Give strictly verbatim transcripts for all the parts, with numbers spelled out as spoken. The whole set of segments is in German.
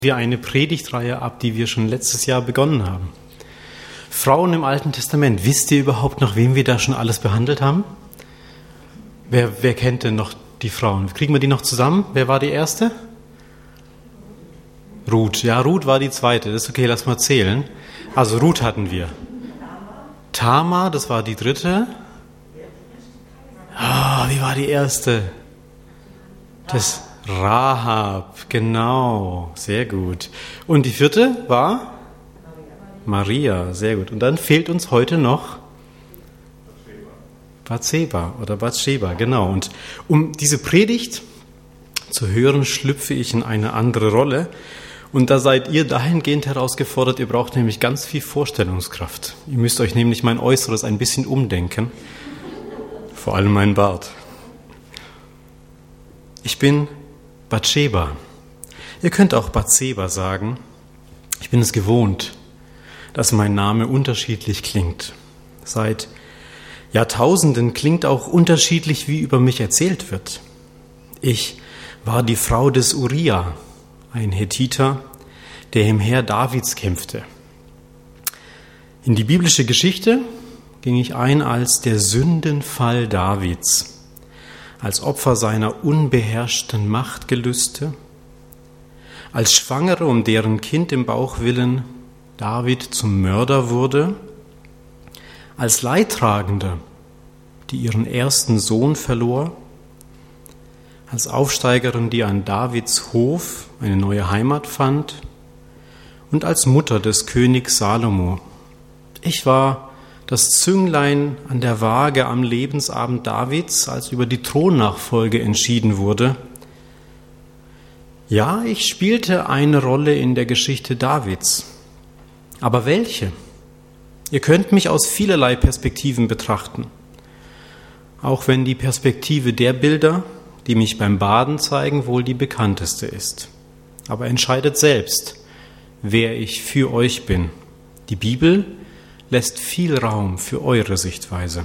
wir eine Predigtreihe ab, die wir schon letztes Jahr begonnen haben. Frauen im Alten Testament. Wisst ihr überhaupt noch, wen wir da schon alles behandelt haben? Wer, wer kennt denn noch die Frauen? Kriegen wir die noch zusammen? Wer war die erste? Ruth. Ja, Ruth war die zweite. Das ist okay, lass mal zählen. Also Ruth hatten wir. Tamar, das war die dritte. Ah, oh, wie war die erste? Das Rahab, genau, sehr gut. Und die vierte war? Maria, sehr gut. Und dann fehlt uns heute noch Bathseba oder Bathsheba, genau. Und um diese Predigt zu hören, schlüpfe ich in eine andere Rolle. Und da seid ihr dahingehend herausgefordert, ihr braucht nämlich ganz viel Vorstellungskraft. Ihr müsst euch nämlich mein Äußeres ein bisschen umdenken, vor allem mein Bart. Ich bin Bathsheba. Ihr könnt auch Bathseba sagen. Ich bin es gewohnt, dass mein Name unterschiedlich klingt. Seit Jahrtausenden klingt auch unterschiedlich, wie über mich erzählt wird. Ich war die Frau des Uria, ein Hethiter, der im Heer Davids kämpfte. In die biblische Geschichte ging ich ein als der Sündenfall Davids, als Opfer seiner unbeherrschten Machtgelüste, als Schwangere, um deren Kind im Bauch willen David zum Mörder wurde, als Leidtragende, die ihren ersten Sohn verlor, als Aufsteigerin, die an Davids Hof eine neue Heimat fand und als Mutter des Königs Salomo. Ich war das Zünglein an der Waage am Lebensabend Davids, als über die Thronnachfolge entschieden wurde. Ja, ich spielte eine Rolle in der Geschichte Davids. Aber welche? Ihr könnt mich aus vielerlei Perspektiven betrachten. Auch wenn die Perspektive der Bilder, die mich beim Baden zeigen, wohl die bekannteste ist. Aber entscheidet selbst, wer ich für euch bin. Die Bibel lässt viel Raum für eure Sichtweise.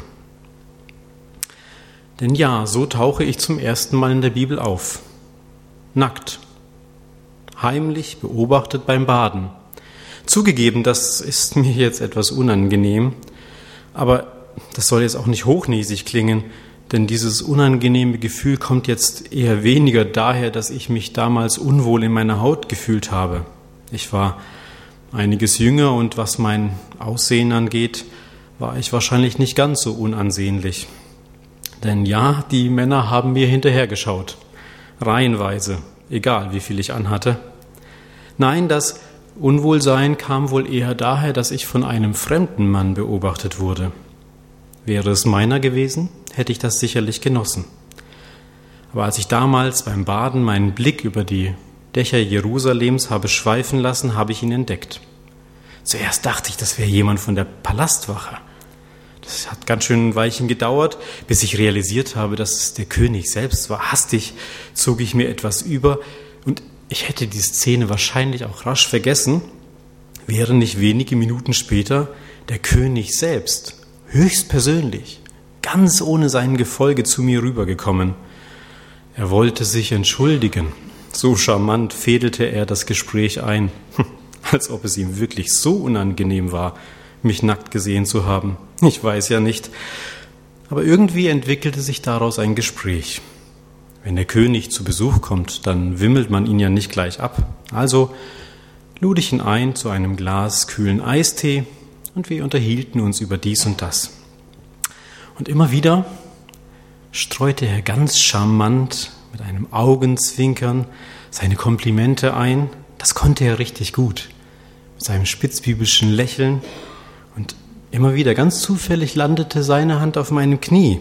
Denn ja, so tauche ich zum ersten Mal in der Bibel auf. Nackt. Heimlich beobachtet beim Baden. Zugegeben, das ist mir jetzt etwas unangenehm, aber das soll jetzt auch nicht hochnäsig klingen, denn dieses unangenehme Gefühl kommt jetzt eher weniger daher, dass ich mich damals unwohl in meiner Haut gefühlt habe. Ich war einiges jünger und was mein Aussehen angeht, war ich wahrscheinlich nicht ganz so unansehnlich. Denn ja, die Männer haben mir hinterhergeschaut, reihenweise, egal wie viel ich anhatte. Nein, das Unwohlsein kam wohl eher daher, dass ich von einem fremden Mann beobachtet wurde. Wäre es meiner gewesen, hätte ich das sicherlich genossen. Aber als ich damals beim Baden meinen Blick über die Dächer Jerusalems habe schweifen lassen, habe ich ihn entdeckt. Zuerst dachte ich, das wäre jemand von der Palastwache. Das hat ganz schön ein Weilchen gedauert, bis ich realisiert habe, dass es der König selbst war. Hastig zog ich mir etwas über und ich hätte die Szene wahrscheinlich auch rasch vergessen, wäre nicht wenige Minuten später der König selbst, höchstpersönlich, ganz ohne sein Gefolge zu mir rübergekommen. Er wollte sich entschuldigen. So charmant fädelte er das Gespräch ein, als ob es ihm wirklich so unangenehm war, mich nackt gesehen zu haben. Ich weiß ja nicht. Aber irgendwie entwickelte sich daraus ein Gespräch. Wenn der König zu Besuch kommt, dann wimmelt man ihn ja nicht gleich ab. Also lud ich ihn ein zu einem Glas kühlen Eistee und wir unterhielten uns über dies und das. Und immer wieder streute er ganz charmant mit einem Augenzwinkern seine Komplimente ein. Das konnte er richtig gut. Mit seinem spitzbübischen Lächeln. Und immer wieder ganz zufällig landete seine Hand auf meinem Knie.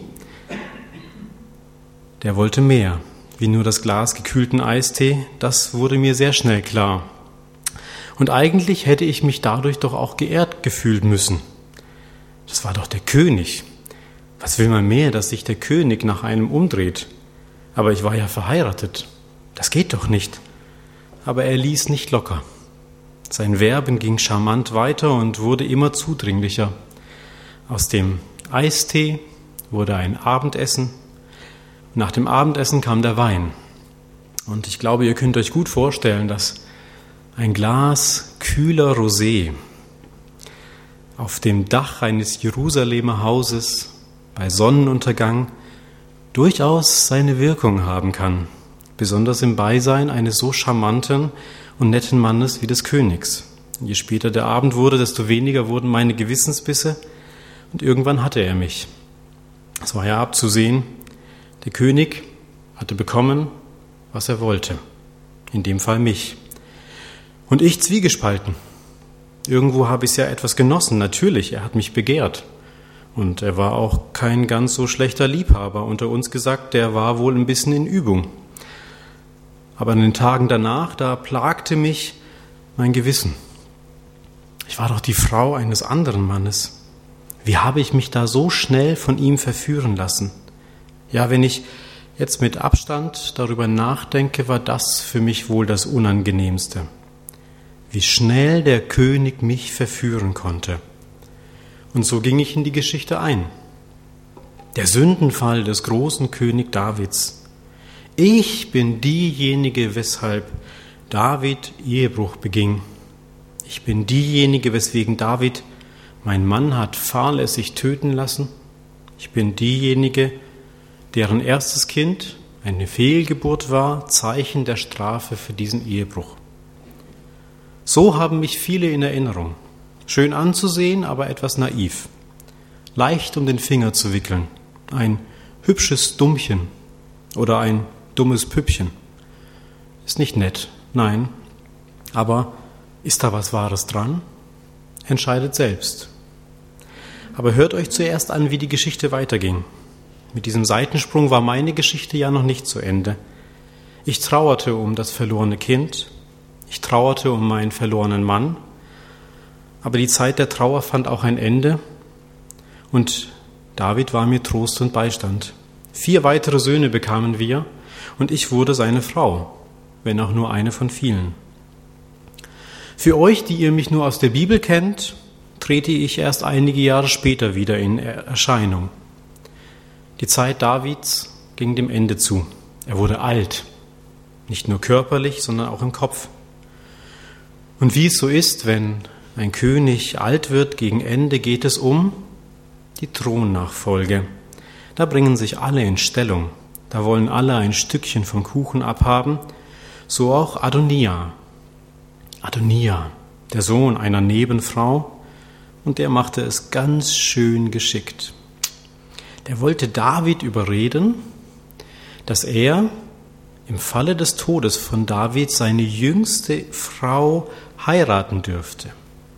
Der wollte mehr, wie nur das Glas gekühlten Eistee. Das wurde mir sehr schnell klar. Und eigentlich hätte ich mich dadurch doch auch geehrt gefühlt müssen. Das war doch der König. Was will man mehr, dass sich der König nach einem umdreht? Aber ich war ja verheiratet. Das geht doch nicht. Aber er ließ nicht locker. Sein Werben ging charmant weiter und wurde immer zudringlicher. Aus dem Eistee wurde ein Abendessen. Nach dem Abendessen kam der Wein. Und ich glaube, ihr könnt euch gut vorstellen, dass Ein Glas kühler Rosé auf dem Dach eines Jerusalemer Hauses bei Sonnenuntergang durchaus seine Wirkung haben kann, besonders im Beisein eines so charmanten und netten Mannes wie des Königs. Je später der Abend wurde, desto weniger wurden meine Gewissensbisse und irgendwann hatte er mich. Es war ja abzusehen, der König hatte bekommen, was er wollte, in dem Fall mich. Und ich zwiegespalten. Irgendwo habe ich es ja etwas genossen, natürlich, er hat mich begehrt. Und er war auch kein ganz so schlechter Liebhaber, unter uns gesagt, der war wohl ein bisschen in Übung. Aber in den Tagen danach, da plagte mich mein Gewissen. Ich war doch die Frau eines anderen Mannes. Wie habe ich mich da so schnell von ihm verführen lassen? Ja, wenn ich jetzt mit Abstand darüber nachdenke, war das für mich wohl das Unangenehmste. Wie schnell der König mich verführen konnte. Und so ging ich in die Geschichte ein. Der Sündenfall des großen König Davids. Ich bin diejenige, weshalb David Ehebruch beging. Ich bin diejenige, weswegen David, mein Mann, hat fahrlässig töten lassen. Ich bin diejenige, deren erstes Kind eine Fehlgeburt war, Zeichen der Strafe für diesen Ehebruch. So haben mich viele in Erinnerung. Schön anzusehen, aber etwas naiv. Leicht um den Finger zu wickeln. Ein hübsches Dummchen oder ein dummes Püppchen. Ist nicht nett, nein. Aber ist da was Wahres dran? Entscheidet selbst. Aber hört euch zuerst an, wie die Geschichte weiterging. Mit diesem Seitensprung war meine Geschichte ja noch nicht zu Ende. Ich trauerte um das verlorene Kind. Ich trauerte um meinen verlorenen Mann. Aber die Zeit der Trauer fand auch ein Ende. Und David war mir Trost und Beistand. Vier weitere Söhne bekamen wir und ich wurde seine Frau, wenn auch nur eine von vielen. Für euch, die ihr mich nur aus der Bibel kennt, trete ich erst einige Jahre später wieder in Erscheinung. Die Zeit Davids ging dem Ende zu. Er wurde alt, nicht nur körperlich, sondern auch im Kopf. Und wie es so ist, wenn ein König alt wird, gegen Ende geht es um die Thronnachfolge. Da bringen sich alle in Stellung. Da wollen alle ein Stückchen vom Kuchen abhaben. So auch Adonia. Adonia, der Sohn einer Nebenfrau. Und der machte es ganz schön geschickt. Der wollte David überreden, dass er im Falle des Todes von David seine jüngste Frau heiraten dürfte.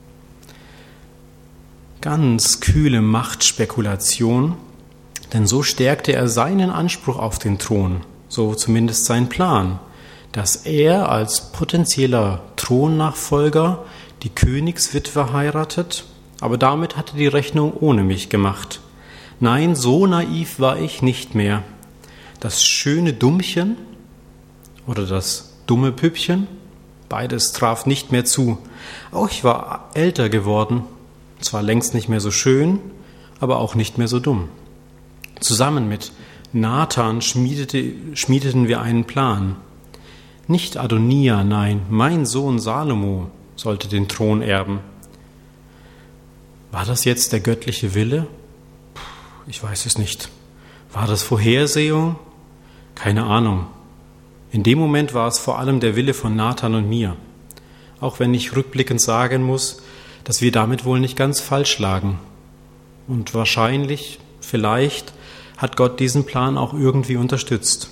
Ganz kühle Machtspekulation, denn so stärkte er seinen Anspruch auf den Thron, so zumindest sein Plan, dass er als potenzieller Thronnachfolger die Königswitwe heiratet, aber damit hatte die Rechnung ohne mich gemacht. Nein, so naiv war ich nicht mehr. Das schöne Dummchen oder das dumme Püppchen, beides traf nicht mehr zu. Auch ich war älter geworden, zwar längst nicht mehr so schön, aber auch nicht mehr so dumm. Zusammen mit Nathan schmiedete, schmiedeten wir einen Plan. Nicht Adonia, nein, mein Sohn Salomo sollte den Thron erben. War das jetzt der göttliche Wille? Ich weiß es nicht. War das Vorhersehung? Keine Ahnung. In dem Moment war es vor allem der Wille von Nathan und mir. Auch wenn ich rückblickend sagen muss, dass wir damit wohl nicht ganz falsch lagen. Und wahrscheinlich, vielleicht, hat Gott diesen Plan auch irgendwie unterstützt.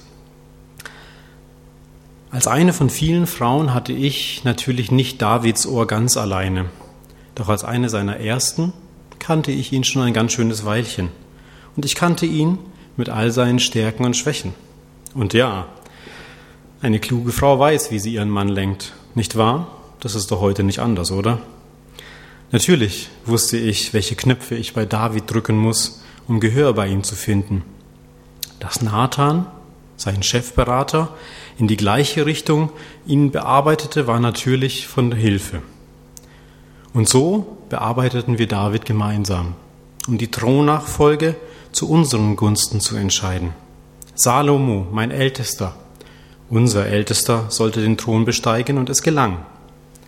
Als eine von vielen Frauen hatte ich natürlich nicht Davids Ohr ganz alleine. Doch als eine seiner ersten kannte ich ihn schon ein ganz schönes Weilchen. Und ich kannte ihn mit all seinen Stärken und Schwächen. Und ja, eine kluge Frau weiß, wie sie ihren Mann lenkt. Nicht wahr? Das ist doch heute nicht anders, oder? Natürlich wusste ich, welche Knöpfe ich bei David drücken muss, um Gehör bei ihm zu finden. Dass Nathan, sein Chefberater, in die gleiche Richtung ihn bearbeitete, war natürlich von Hilfe. Und so bearbeiteten wir David gemeinsam, um die Thronnachfolge zu unseren Gunsten zu entscheiden. Salomo, mein Ältester, unser Ältester, sollte den Thron besteigen und es gelang.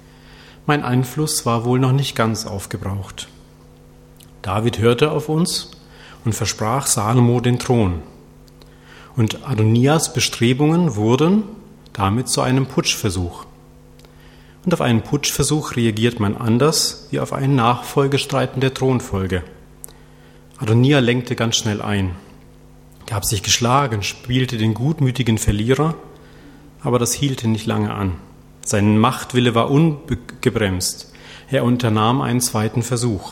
mein Einfluss war wohl noch nicht ganz aufgebraucht. David hörte auf uns und versprach Salomo den Thron. Und Adonias Bestrebungen wurden damit zu einem Putschversuch. Und auf einen Putschversuch reagiert man anders wie auf einen Nachfolgestreit in der Thronfolge. Adonia lenkte ganz schnell ein, gab sich geschlagen, spielte den gutmütigen Verlierer, aber das hielt ihn nicht lange an. Sein Machtwille war ungebremst. Er unternahm einen zweiten Versuch.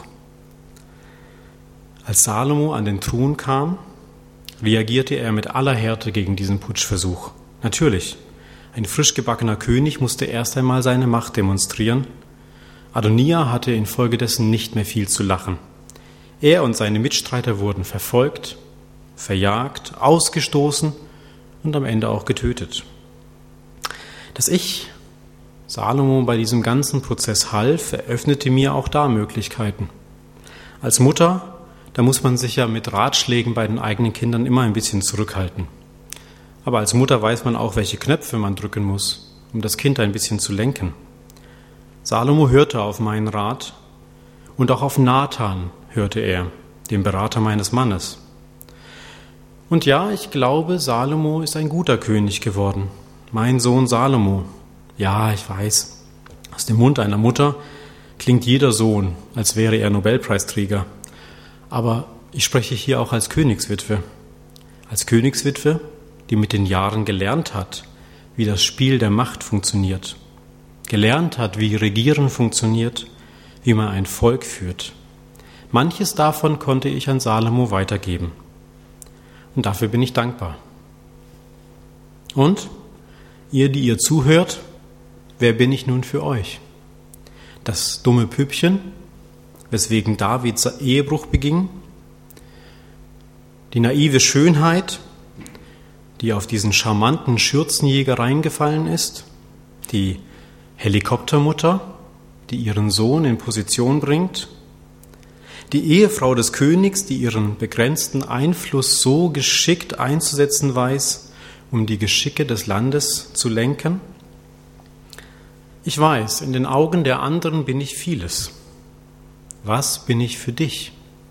Als Salomo an den Thron kam, reagierte er mit aller Härte gegen diesen Putschversuch. Natürlich, ein frisch gebackener König musste erst einmal seine Macht demonstrieren. Adonia hatte infolgedessen nicht mehr viel zu lachen. Er und seine Mitstreiter wurden verfolgt, verjagt, ausgestoßen und am Ende auch getötet. Dass ich Salomo bei diesem ganzen Prozess half, eröffnete mir auch da Möglichkeiten. Als Mutter, da muss man sich ja mit Ratschlägen bei den eigenen Kindern immer ein bisschen zurückhalten. Aber als Mutter weiß man auch, welche Knöpfe man drücken muss, um das Kind ein bisschen zu lenken. Salomo hörte auf meinen Rat und auch auf Nathan hörte er, den Berater meines Mannes. Und ja, ich glaube, Salomo ist ein guter König geworden. Mein Sohn Salomo. Ja, ich weiß, aus dem Mund einer Mutter klingt jeder Sohn, als wäre er Nobelpreisträger. Aber ich spreche hier auch als Königswitwe. Als Königswitwe, die mit den Jahren gelernt hat, wie das Spiel der Macht funktioniert. Gelernt hat, wie Regieren funktioniert, wie man ein Volk führt. Manches davon konnte ich an Salomo weitergeben. Und dafür bin ich dankbar. Und ihr, die ihr zuhört, wer bin ich nun für euch? Das dumme Püppchen, weswegen Davids Ehebruch beging? Die naive Schönheit, die auf diesen charmanten Schürzenjäger reingefallen ist? Die Helikoptermutter, die ihren Sohn in Position bringt? Die Ehefrau des Königs, die ihren begrenzten Einfluss so geschickt einzusetzen weiß, um die Geschicke des Landes zu lenken? Ich weiß, in den Augen der anderen bin ich vieles. Was bin ich für dich?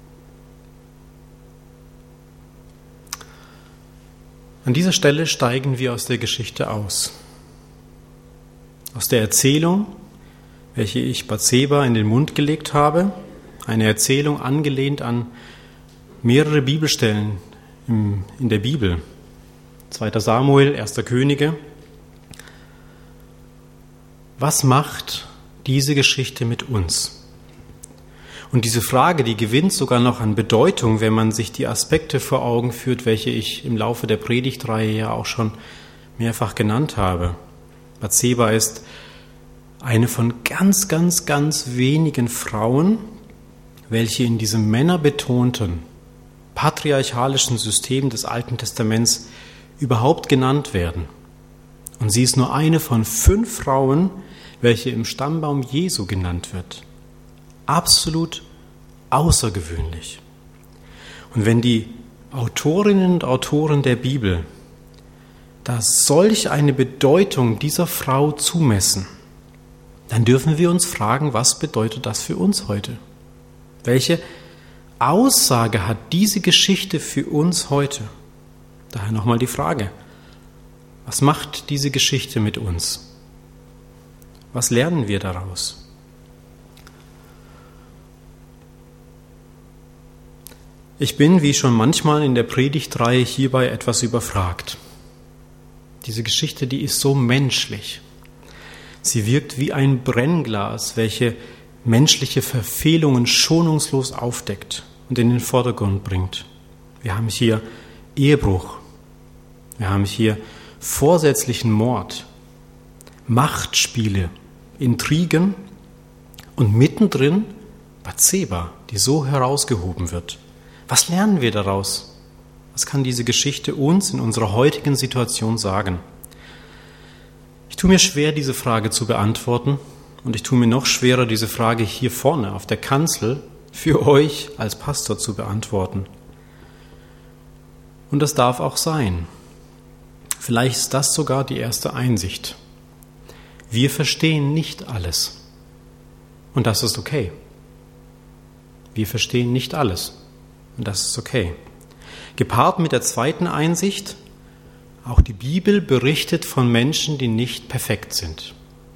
An dieser Stelle steigen wir aus der Geschichte aus. Aus der Erzählung, welche ich Bathseba in den Mund gelegt habe, eine Erzählung angelehnt an mehrere Bibelstellen in der Bibel. zweiter Samuel, erster Könige. Was macht diese Geschichte mit uns? Und diese Frage, die gewinnt sogar noch an Bedeutung, wenn man sich die Aspekte vor Augen führt, welche ich im Laufe der Predigtreihe ja auch schon mehrfach genannt habe. Bathseba ist eine von ganz, ganz, ganz wenigen Frauen, welche in diesem männerbetonten, patriarchalischen System des Alten Testaments überhaupt genannt werden. Und sie ist nur eine von fünf Frauen, welche im Stammbaum Jesu genannt wird. Absolut außergewöhnlich. Und wenn die Autorinnen und Autoren der Bibel da solch eine Bedeutung dieser Frau zumessen, dann dürfen wir uns fragen, was bedeutet das für uns heute? Welche Aussage hat diese Geschichte für uns heute? Daher nochmal die Frage, was macht diese Geschichte mit uns? Was lernen wir daraus? Ich bin, wie schon manchmal in der Predigtreihe, hierbei etwas überfragt. Diese Geschichte, die ist so menschlich. Sie wirkt wie ein Brennglas, welche menschliche Verfehlungen schonungslos aufdeckt und in den Vordergrund bringt. Wir haben hier Ehebruch, wir haben hier vorsätzlichen Mord, Machtspiele, Intrigen und mittendrin Bathseba, die so herausgehoben wird. Was lernen wir daraus? Was kann diese Geschichte uns in unserer heutigen Situation sagen? Ich tue mir schwer, diese Frage zu beantworten, und ich tue mir noch schwerer, diese Frage hier vorne auf der Kanzel für euch als Pastor zu beantworten. Und das darf auch sein. Vielleicht ist das sogar die erste Einsicht. Wir verstehen nicht alles. Und das ist okay. Wir verstehen nicht alles. Und das ist okay. Gepaart mit der zweiten Einsicht, auch die Bibel berichtet von Menschen, die nicht perfekt sind.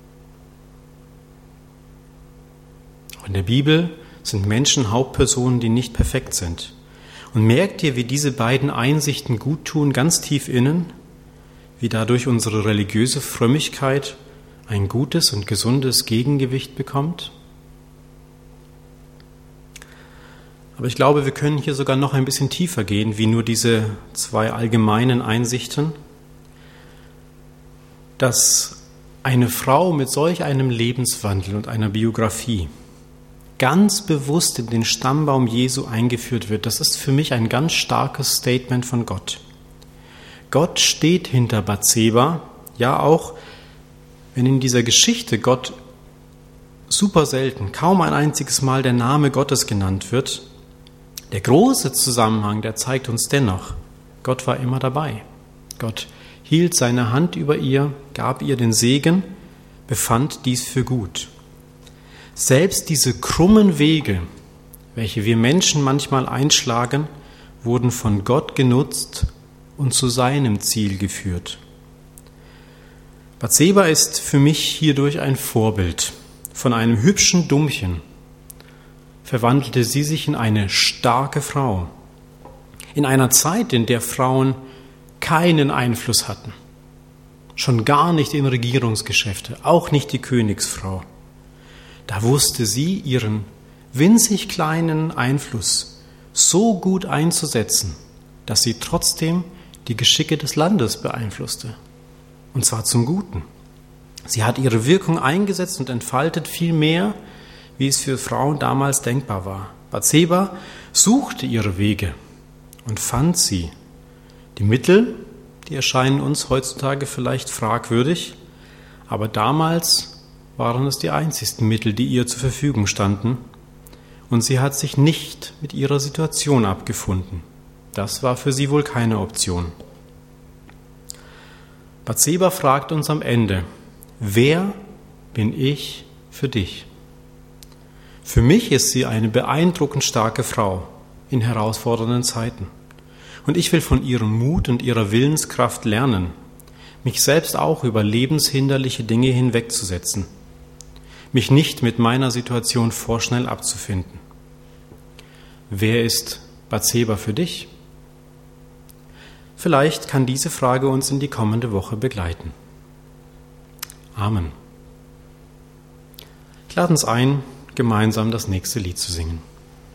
Auch in der Bibel sind Menschen Hauptpersonen, die nicht perfekt sind. Und merkt ihr, wie diese beiden Einsichten gut tun, ganz tief innen, wie dadurch unsere religiöse Frömmigkeit ein gutes und gesundes Gegengewicht bekommt? Aber ich glaube, wir können hier sogar noch ein bisschen tiefer gehen, wie nur diese zwei allgemeinen Einsichten, dass eine Frau mit solch einem Lebenswandel und einer Biografie ganz bewusst in den Stammbaum Jesu eingeführt wird. Das ist für mich ein ganz starkes Statement von Gott. Gott steht hinter Bathseba, ja auch, wenn in dieser Geschichte Gott super selten, kaum ein einziges Mal der Name Gottes genannt wird, der große Zusammenhang, der zeigt uns dennoch, Gott war immer dabei. Gott hielt seine Hand über ihr, gab ihr den Segen, befand dies für gut. Selbst diese krummen Wege, welche wir Menschen manchmal einschlagen, wurden von Gott genutzt und zu seinem Ziel geführt. Bathseba ist für mich hierdurch ein Vorbild. Von einem hübschen Dummchen verwandelte sie sich in eine starke Frau. In einer Zeit, in der Frauen keinen Einfluss hatten. Schon gar nicht in Regierungsgeschäfte, auch nicht die Königsfrau. Da wusste sie ihren winzig kleinen Einfluss so gut einzusetzen, dass sie trotzdem die Geschicke des Landes beeinflusste. Und zwar zum Guten. Sie hat ihre Wirkung eingesetzt und entfaltet viel mehr, wie es für Frauen damals denkbar war. Bathseba suchte ihre Wege und fand sie. Die Mittel, die erscheinen uns heutzutage vielleicht fragwürdig, aber damals waren es die einzigsten Mittel, die ihr zur Verfügung standen. Und sie hat sich nicht mit ihrer Situation abgefunden. Das war für sie wohl keine Option. Bathseba fragt uns am Ende, wer bin ich für dich? Für mich ist sie eine beeindruckend starke Frau in herausfordernden Zeiten. Und ich will von ihrem Mut und ihrer Willenskraft lernen, mich selbst auch über lebenshinderliche Dinge hinwegzusetzen, mich nicht mit meiner Situation vorschnell abzufinden. Wer ist Bathseba für dich? Vielleicht kann diese Frage uns in die kommende Woche begleiten. Amen. Ich lade uns ein, gemeinsam das nächste Lied zu singen.